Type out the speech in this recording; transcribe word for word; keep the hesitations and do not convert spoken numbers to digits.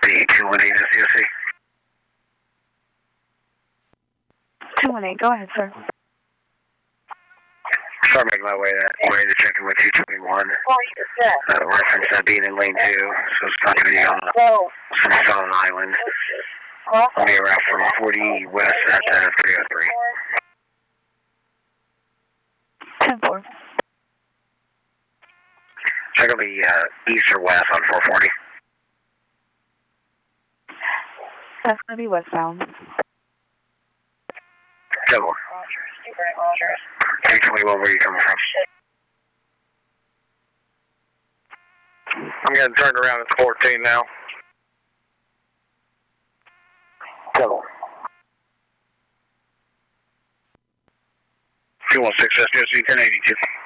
B two one eight S C O C. two one eight, go ahead, sir. Start making my way that way to check in with two twenty-one. Uh, reference that being in lane two, so it's not going to be on the Zone Island. I'll be around from forty west at uh, three oh three. ten four. Check on the uh, east or west on four forty. That's going to be westbound. ten four. two twenty-one, where are you coming from? I'm getting turned around at fourteen now. ten four. two one six S C O C ten eighty-two.